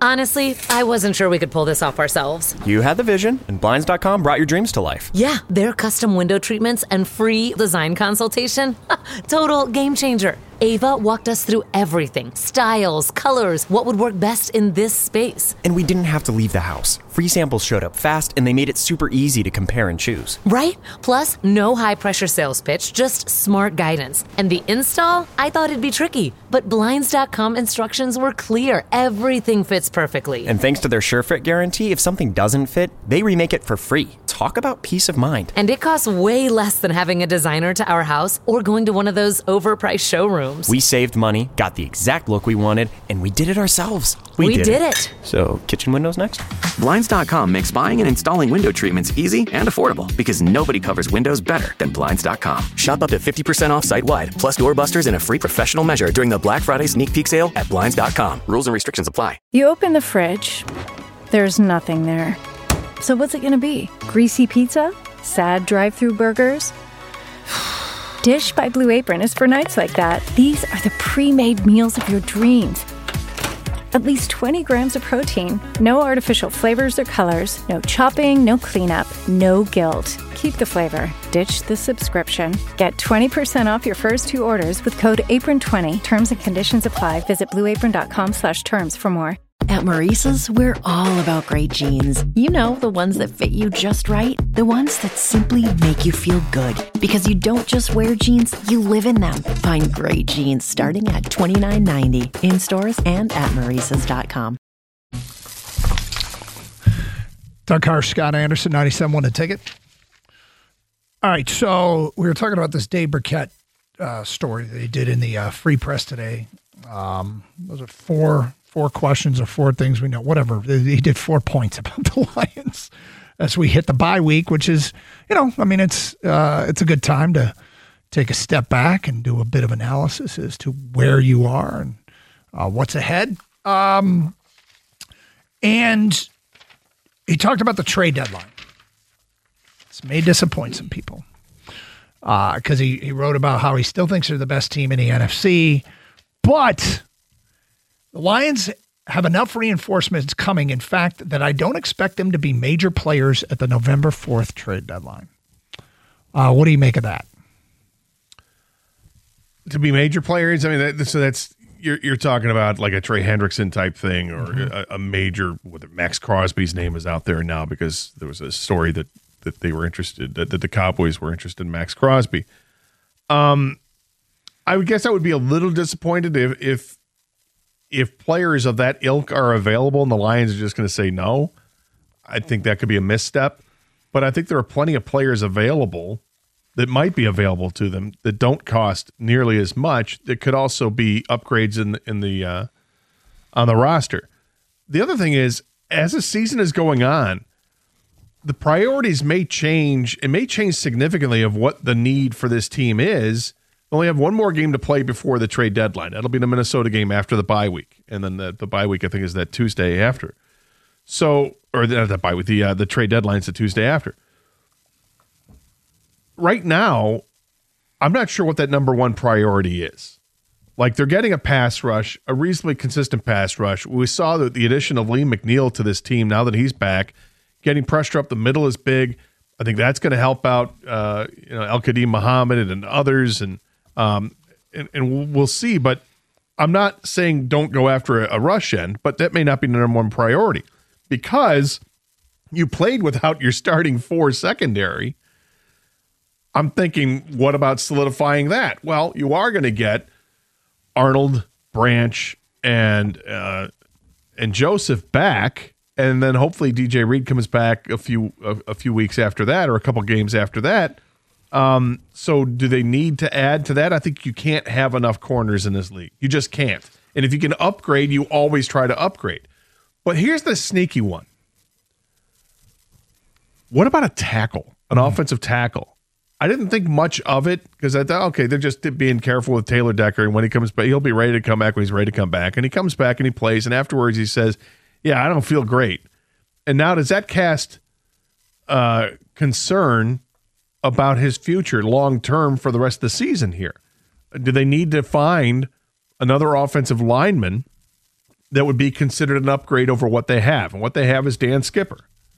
Honestly, I wasn't sure we could pull this off ourselves. You had the vision, and Blinds.com brought your dreams to life. Yeah, their custom window treatments and free design consultation. Total game changer. Ava walked us through everything. Styles, colors, what would work best in this space. And we didn't have to leave the house. Free samples showed up fast, and they made it super easy to compare and choose. Right? Plus, no high-pressure sales pitch, just smart guidance. And the install? I thought it'd be tricky. But Blinds.com instructions were clear. Everything fits perfectly. And thanks to their SureFit guarantee, if something doesn't fit, they remake it for free. Talk about peace of mind. And it costs way less than having a designer to our house or going to one of those overpriced showrooms. We saved money, got the exact look we wanted, and we did it ourselves. We did it. So, kitchen windows next? Blinds.com makes buying and installing window treatments easy and affordable because nobody covers windows better than Blinds.com. Shop up to 50% off site-wide, plus doorbusters and a free professional measure during the Black Friday sneak peek sale at Blinds.com. Rules and restrictions apply. You open the fridge. There's nothing there. So what's it going to be? Greasy pizza? Sad drive-through burgers? Dish by Blue Apron is for nights like that. These are the pre-made meals of your dreams. At least 20 grams of protein, no artificial flavors or colors, no chopping, no cleanup, no guilt. Keep the flavor. Ditch the subscription. Get 20% off your first 2 orders with code APRON20. Terms and conditions apply. Visit blueapron.com/terms for more. At Maurice's, we're all about great jeans. You know, the ones that fit you just right. The ones that simply make you feel good. Because you don't just wear jeans, you live in them. Find great jeans starting at $29.90 in stores and at Maurice's.com. Doug Harsh, Scott Anderson, 97.1 The Ticket. All right, so we were talking about this Dave Burkett story that he did in the Free Press today. Was it four questions or 4 things we know, whatever. He did 4 points about the Lions as we hit the bye week, which is, it's a good time to take a step back and do a bit of analysis as to where you are and what's ahead. And he talked about the trade deadline. This may disappoint some people because he wrote about how he still thinks they're the best team in the NFC, but the Lions have enough reinforcements coming, in fact, that I don't expect them to be major players at the November 4th trade deadline. What do you make of that? To be major players? I mean, that's you're talking about like a Trey Hendrickson type thing or a major, whether Max Crosby's name is out there now because there was a story that they were interested, that the Cowboys were interested in Max Crosby. I would guess I would be a little disappointed if players of that ilk are available and the Lions are just going to say no. I think that could be a misstep. But I think there are plenty of players available that might be available to them that don't cost nearly as much. That could also be upgrades in the on the roster. The other thing is, as the season is going on, the priorities may change. It may change significantly of what the need for this team is. They only have one more game to play before the trade deadline. That'll be the Minnesota game after the bye week. And then the bye week, I think, is that Tuesday after. So, or the bye week, the trade deadline is the Tuesday after. Right now, I'm not sure what that number one priority is. Like, they're getting a pass rush, a reasonably consistent pass rush. We saw that the addition of Lee McNeil to this team, now that he's back, getting pressure up the middle is big. I think that's going to help out El-Qadim Muhammad and others, and we'll see. But I'm not saying don't go after a rush end, but that may not be the number one priority because you played without your starting 4 secondary. I'm thinking, what about solidifying that? Well, you are going to get Arnold, Branch, and Joseph back, and then hopefully DJ Reed comes back a few weeks after that, or a couple games after that. So do they need to add to that? I think you can't have enough corners in this league. You just can't. And if you can upgrade, you always try to upgrade. But here's the sneaky one. What about a tackle, an offensive tackle? I didn't think much of it because I thought, okay, they're just being careful with Taylor Decker. And when he comes back, he'll be ready to come back when he's ready to come back. And he comes back and he plays. And afterwards he says, yeah, I don't feel great. And now does that cast concern about his future long-term for the rest of the season here? Do they need to find another offensive lineman that would be considered an upgrade over what they have. And what they have is Dan Skipper.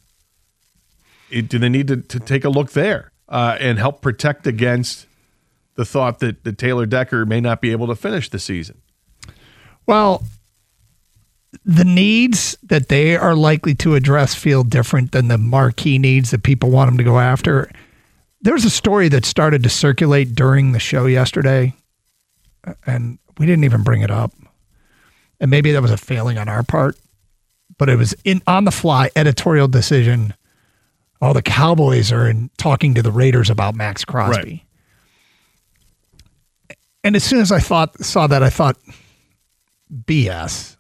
Do they need to take a look there and help protect against the thought that Taylor Decker may not be able to finish the season? Well, the needs that they are likely to address feel different than the marquee needs that people want them to go after. There's a story that started to circulate during the show yesterday, and we didn't even bring it up. And maybe that was a failing on our part, but it was on the fly editorial decision. Oh, the Cowboys are talking to the Raiders about Max Crosby. Right. And as soon as I saw that, I thought, BS.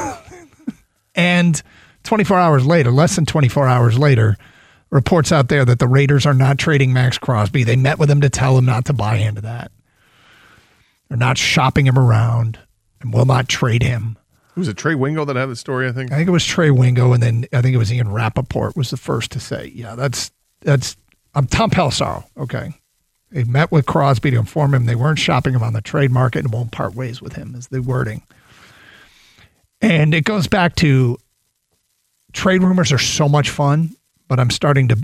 And 24 hours later, less than 24 hours later, reports out there that the Raiders are not trading Max Crosby. They met with him to tell him not to buy into that. They're not shopping him around and will not trade him. Was it Trey Wingo that had the story, I think? I think it was Trey Wingo, and then I think it was Ian Rappaport was the first to say, yeah, I'm Tom Pelissero, okay? They met with Crosby to inform him they weren't shopping him on the trade market and won't part ways with him, is the wording. And it goes back to trade rumors are so much fun, but I'm starting to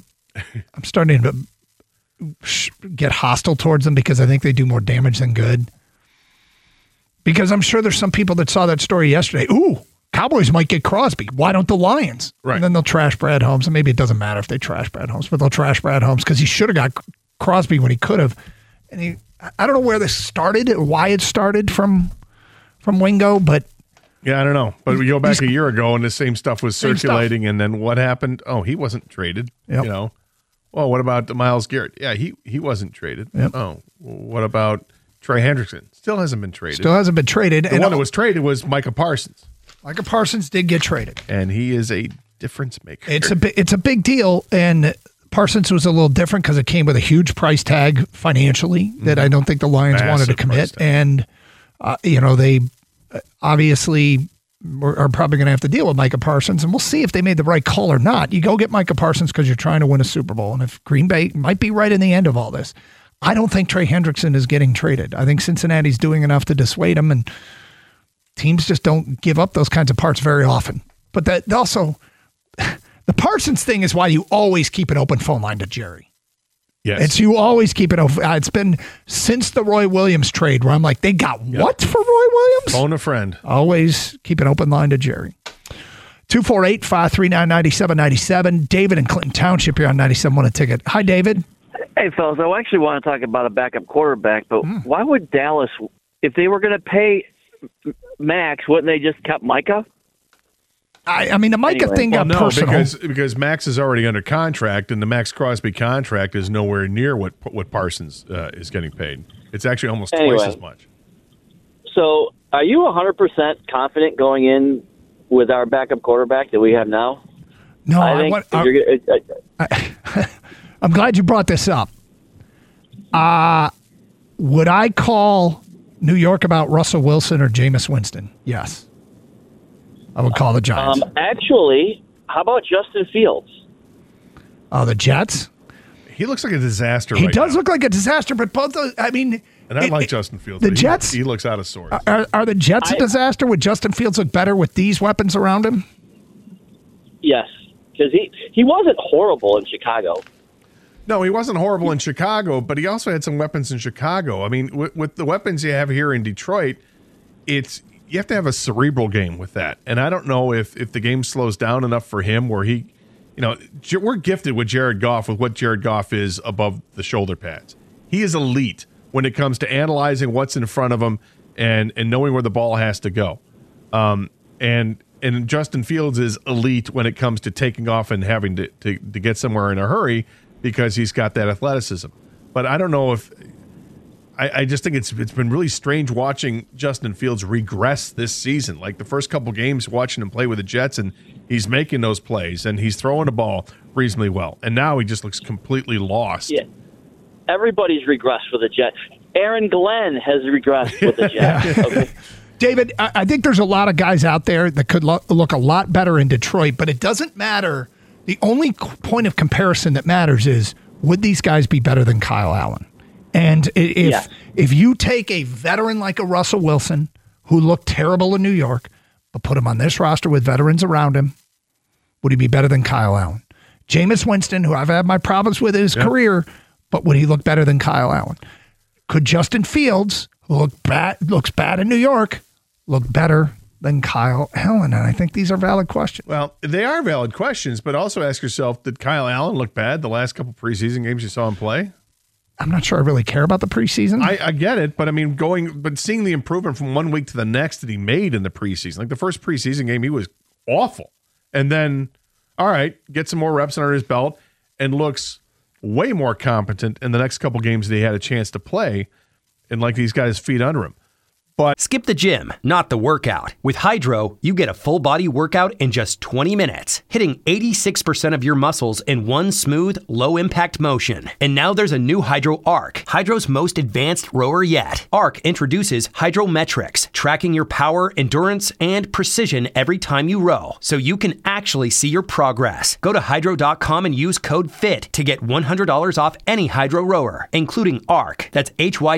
get hostile towards them because I think they do more damage than good. Because I'm sure there's some people that saw that story yesterday. Ooh, Cowboys might get Crosby. Why don't the Lions? Right. And then they'll trash Brad Holmes. And maybe it doesn't matter if they trash Brad Holmes, but they'll trash Brad Holmes because he should have got Crosby when he could have. And I don't know where this started or why it started from Wingo, but yeah, I don't know. But we go back a year ago and the same stuff was circulating. And then what happened? Oh, he wasn't traded. Yep. You know. Well, what about Myles Garrett? Yeah, he wasn't traded. Yep. Oh, what about Trey Hendrickson? Still hasn't been traded. The one that was traded was Micah Parsons. Micah Parsons did get traded. And he is a difference maker. It's a big deal. And Parsons was a little different because it came with a huge price tag financially that I don't think the Lions wanted to commit. And, they obviously are probably going to have to deal with Micah Parsons. And we'll see if they made the right call or not. You go get Micah Parsons because you're trying to win a Super Bowl. And if Green Bay might be right in the end of all this. I don't think Trey Hendrickson is getting traded. I think Cincinnati's doing enough to dissuade him, and teams just don't give up those kinds of parts very often. But that also, the Parsons thing is why you always keep an open phone line to Jerry. Yes. You always keep it open. It's been since the Roy Williams trade where I'm like, they got what for Roy Williams? Phone a friend. Always keep an open line to Jerry. 248-539-9797. David in Clinton Township here on 97 won a ticket. Hi, David. Hey, fellas, I actually want to talk about a backup quarterback, but why would Dallas, if they were going to pay Max, wouldn't they just cut Micah? I mean, the Micah thing got personal. Because Max is already under contract, and the Max Crosby contract is nowhere near what Parsons is getting paid. It's actually almost twice as much. So are you 100% confident going in with our backup quarterback that we have now? No, I'm glad you brought this up. Would I call New York about Russell Wilson or Jameis Winston? Yes. I would call the Giants. Actually, how about Justin Fields? The Jets? He looks like a disaster He does look like a disaster, but both those, I mean... And I like Justin Fields. The Jets? He looks out of sorts. Are the Jets a disaster? Would Justin Fields look better with these weapons around him? Yes, because he wasn't horrible in Chicago. No, he wasn't horrible in Chicago, but he also had some weapons in Chicago. I mean, with the weapons you have here in Detroit, you have to have a cerebral game with that. And I don't know if the game slows down enough for him where he, we're gifted with Jared Goff, with what Jared Goff is above the shoulder pads. He is elite when it comes to analyzing what's in front of him and knowing where the ball has to go. And Justin Fields is elite when it comes to taking off and having to get somewhere in a hurry, because he's got that athleticism. But I don't know if I just think it's been really strange watching Justin Fields regress this season. Like the first couple games, watching him play with the Jets, and he's making those plays and he's throwing the ball reasonably well. And now he just looks completely lost. Yeah, everybody's regressed with the Jets. Aaron Glenn has regressed with the Jets. Okay. David, I think there's a lot of guys out there that could look a lot better in Detroit, but it doesn't matter. The only point of comparison that matters is, would these guys be better than Kyle Allen? And if you take a veteran like a Russell Wilson, who looked terrible in New York, but put him on this roster with veterans around him, would he be better than Kyle Allen? Jameis Winston, who I've had my problems with in his career, but would he look better than Kyle Allen? Could Justin Fields, who looks bad in New York, look better than Kyle Allen? And I think these are valid questions. Well, they are valid questions, but also ask yourself, did Kyle Allen look bad the last couple preseason games you saw him play? I'm not sure I really care about the preseason. I get it, but I mean, seeing the improvement from one week to the next that he made in the preseason, like the first preseason game, he was awful. And then, all right, get some more reps under his belt and looks way more competent in the next couple games that he had a chance to play, and like he's got his feet under him. But skip the gym, not the workout. With Hydro, you get a full body workout in just 20 minutes, hitting 86% of your muscles in one smooth, low impact motion. And now there's a new Hydro Arc, Hydro's most advanced rower yet. Arc introduces Hydrometrics, tracking your power, endurance, and precision every time you row, so you can actually see your progress. Go to hydro.com and use code FIT to get $100 off any Hydro rower, including Arc. That's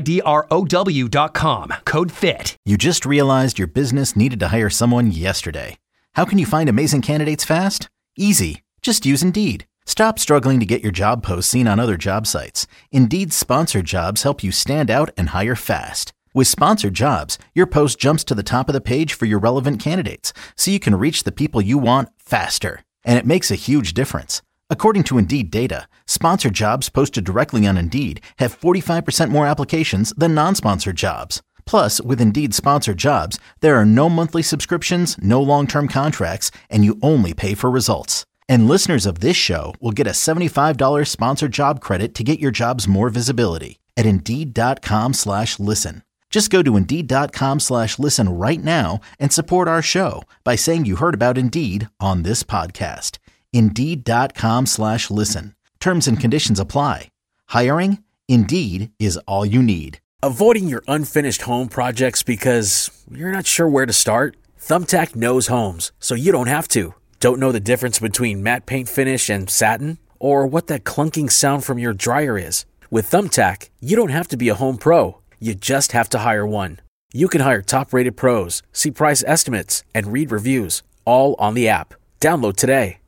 HYDROW.com. Code FIT. You just realized your business needed to hire someone yesterday. How can you find amazing candidates fast? Easy. Just use Indeed. Stop struggling to get your job posts seen on other job sites. Indeed's sponsored jobs help you stand out and hire fast. With sponsored jobs, your post jumps to the top of the page for your relevant candidates, so you can reach the people you want faster. And it makes a huge difference. According to Indeed data, sponsored jobs posted directly on Indeed have 45% more applications than non-sponsored jobs. Plus, with Indeed sponsored jobs, there are no monthly subscriptions, no long-term contracts, and you only pay for results. And listeners of this show will get a $75 sponsored job credit to get your jobs more visibility at Indeed.com/listen. Just go to Indeed.com/listen right now and support our show by saying you heard about Indeed on this podcast. Indeed.com/listen. Terms and conditions apply. Hiring? Indeed is all you need. Avoiding your unfinished home projects because you're not sure where to start? Thumbtack knows homes, so you don't have to. Don't know the difference between matte paint finish and satin? Or what that clunking sound from your dryer is? With Thumbtack, you don't have to be a home pro. You just have to hire one. You can hire top-rated pros, see price estimates, and read reviews, all on the app. Download today.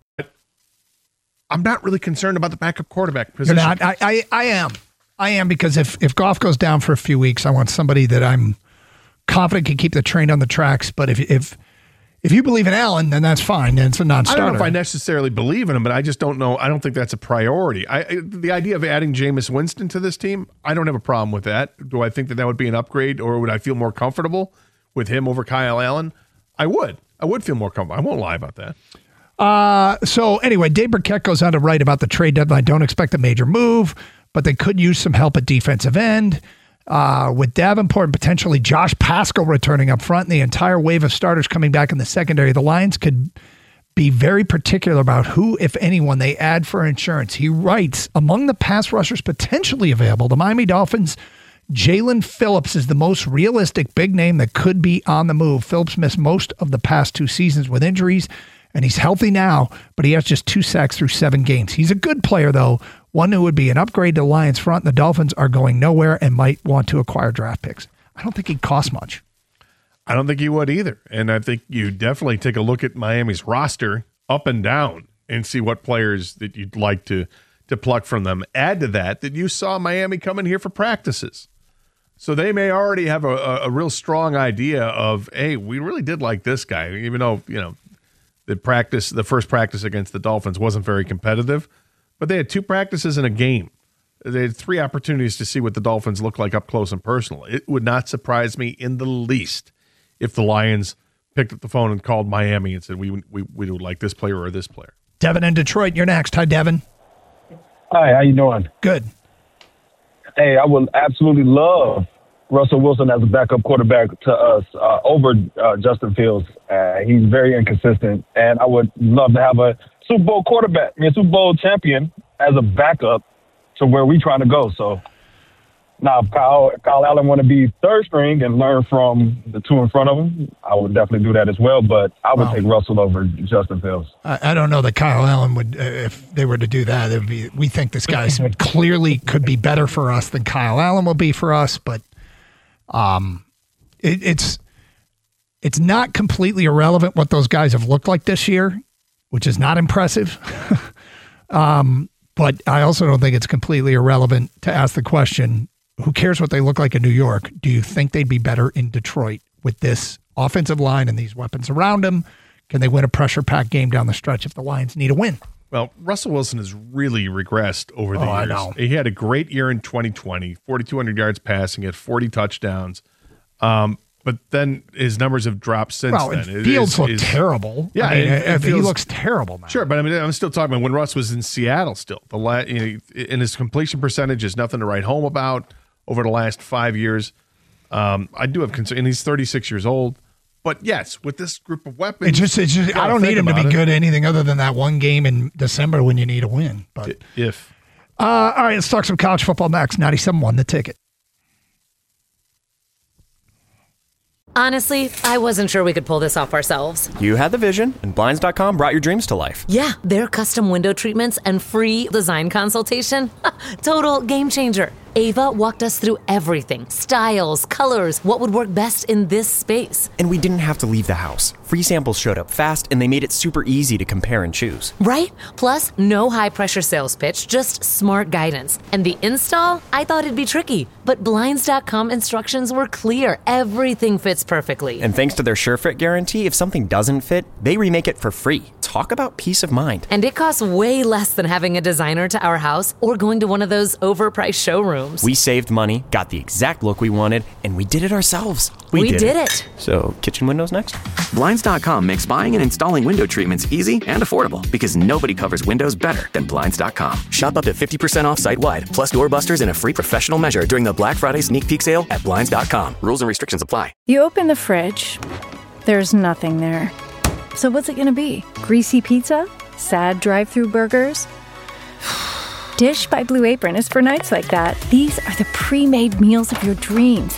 I'm not really concerned about the backup quarterback position. You're not. I am because if Goff goes down for a few weeks, I want somebody that I'm confident can keep the train on the tracks. But if you believe in Allen, then that's fine. Then it's a non-starter. I don't know if I necessarily believe in him, but I just don't know. I don't think that's a priority. The idea of adding Jameis Winston to this team, I don't have a problem with that. Do I think that would be an upgrade, or would I feel more comfortable with him over Kyle Allen? I would. I would feel more comfortable. I won't lie about that. So anyway, Dave Burkett goes on to write about the trade deadline. Don't expect a major move, but they could use some help at defensive end. With Davenport and potentially Josh Paschal returning up front and the entire wave of starters coming back in the secondary, the Lions could be very particular about who, if anyone, they add for insurance. He writes, among the pass rushers potentially available, the Miami Dolphins, Jalen Phillips is the most realistic big name that could be on the move. Phillips missed most of the past 2 seasons with injuries, and he's healthy now, but he has just 2 sacks through 7 games. He's a good player, though, one who would be an upgrade to the Lions front. The Dolphins are going nowhere and might want to acquire draft picks. I don't think he'd cost much. I don't think he would either. And I think you definitely take a look at Miami's roster up and down and see what players that you'd like to pluck from them. Add to that you saw Miami come in here for practices. So they may already have a real strong idea of, hey, we really did like this guy, even though, the first practice against the Dolphins wasn't very competitive, but they had 2 practices in a game. They had 3 opportunities to see what the Dolphins look like up close and personal. It would not surprise me in the least if the Lions picked up the phone and called Miami and said, we would like this player or this player. Devin in Detroit, you're next. Hi, Devin. Hi, how you doing? Good. Hey, I would absolutely love Russell Wilson as a backup quarterback to us over Justin Fields. He's very inconsistent, and I would love to have a Super Bowl Super Bowl champion as a backup to where we're trying to go. So now if Kyle Allen want to be third string and learn from the 2 in front of him, I would definitely do that as well, but I would take Russell over Justin Fields. I don't know that Kyle Allen would, if they were to do that, we think this guy clearly could be better for us than Kyle Allen will be for us, but it's It's not completely irrelevant what those guys have looked like this year, which is not impressive. But I also don't think it's completely irrelevant to ask the question, who cares what they look like in New York? Do you think they'd be better in Detroit with this offensive line and these weapons around them? Can they win a pressure-packed game down the stretch if the Lions need a win? Well, Russell Wilson has really regressed over the years. I know. He had a great year in 2020, 4,200 yards passing at 40 touchdowns. But then his numbers have dropped since then. Fields look terrible. Yeah, he looks terrible now. Sure, but I mean, I'm still talking about when Russ was in Seattle still. And his completion percentage is nothing to write home about over the last 5 years. I do have concern, and he's 36 years old. But yes, with this group of weapons, it's just I don't need him to be good at anything other than that one game in December when you need a win. But all right, let's talk some college football next. 97.1 The Ticket. Honestly, I wasn't sure we could pull this off ourselves. You had the vision, and Blinds.com brought your dreams to life. Yeah, their custom window treatments and free design consultation. Total game changer. Ava walked us through everything. Styles, colors, what would work best in this space. And we didn't have to leave the house. Free samples showed up fast, and they made it super easy to compare and choose. Right? Plus, no high-pressure sales pitch, just smart guidance. And the install? I thought it'd be tricky, but Blinds.com instructions were clear. Everything fits perfectly. And thanks to their SureFit guarantee, if something doesn't fit, they remake it for free. Talk about peace of mind. And it costs way less than having a designer to our house or going to one of those overpriced showrooms. We saved money, got the exact look we wanted, and we did it ourselves. We did it. So, kitchen windows next? Blinds.com makes buying and installing window treatments easy and affordable because nobody covers windows better than Blinds.com. Shop up to 50% off site-wide, plus doorbusters and a free professional measure during the Black Friday sneak peek sale at Blinds.com. Rules and restrictions apply. You open the fridge, there's nothing there. So what's it going to be? Greasy pizza? Sad drive-thru burgers? Dish by Blue Apron is for nights like that. These are the pre-made meals of your dreams.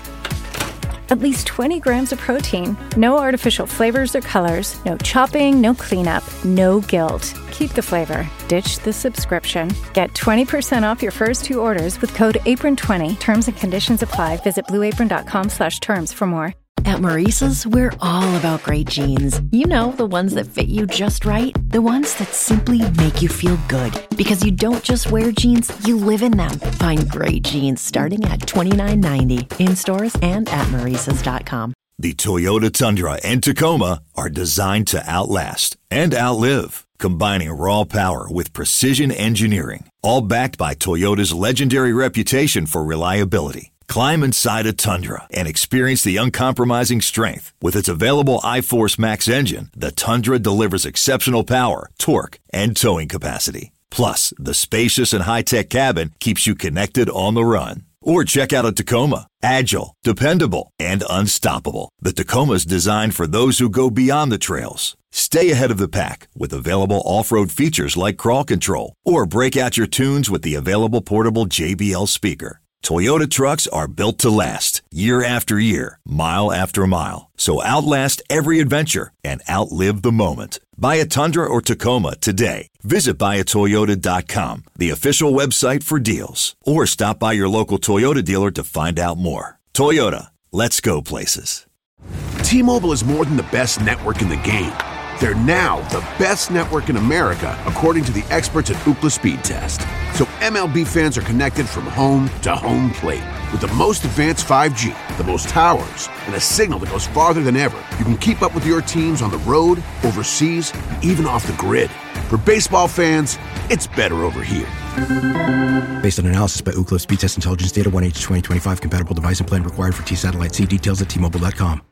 At least 20 grams of protein, no artificial flavors or colors, no chopping, no cleanup, no guilt. Keep the flavor. Ditch the subscription. Get 20% off your first 2 orders with code APRON20. Terms and conditions apply. Visit blueapron.com/terms for more. At Maurice's, we're all about great jeans. You know, the ones that fit you just right. The ones that simply make you feel good. Because you don't just wear jeans, you live in them. Find great jeans starting at $29.90 in stores and at Maurice's.com. The Toyota Tundra and Tacoma are designed to outlast and outlive, combining raw power with precision engineering. All backed by Toyota's legendary reputation for reliability. Climb inside a Tundra and experience the uncompromising strength. With its available iForce Max engine, the Tundra delivers exceptional power, torque, and towing capacity. Plus, the spacious and high-tech cabin keeps you connected on the run. Or check out a Tacoma. Agile, dependable, and unstoppable. The Tacoma's designed for those who go beyond the trails. Stay ahead of the pack with available off-road features like crawl control. Or break out your tunes with the available portable JBL speaker. Toyota trucks are built to last, year after year, mile after mile. So outlast every adventure and outlive the moment. Buy a Tundra or Tacoma today. Visit buyatoyota.com, the official website for deals. Or stop by your local Toyota dealer to find out more. Toyota, let's go places. T-Mobile is more than the best network in the game. They're now the best network in America, according to the experts at Ookla Speed Test. So MLB fans are connected from home to home plate. With the most advanced 5G, the most towers, and a signal that goes farther than ever, you can keep up with your teams on the road, overseas, and even off the grid. For baseball fans, it's better over here. Based on analysis by Ookla Speed Test Intelligence Data, 1H2025 compatible device and plan required for T-Satellite. See details at T-Mobile.com.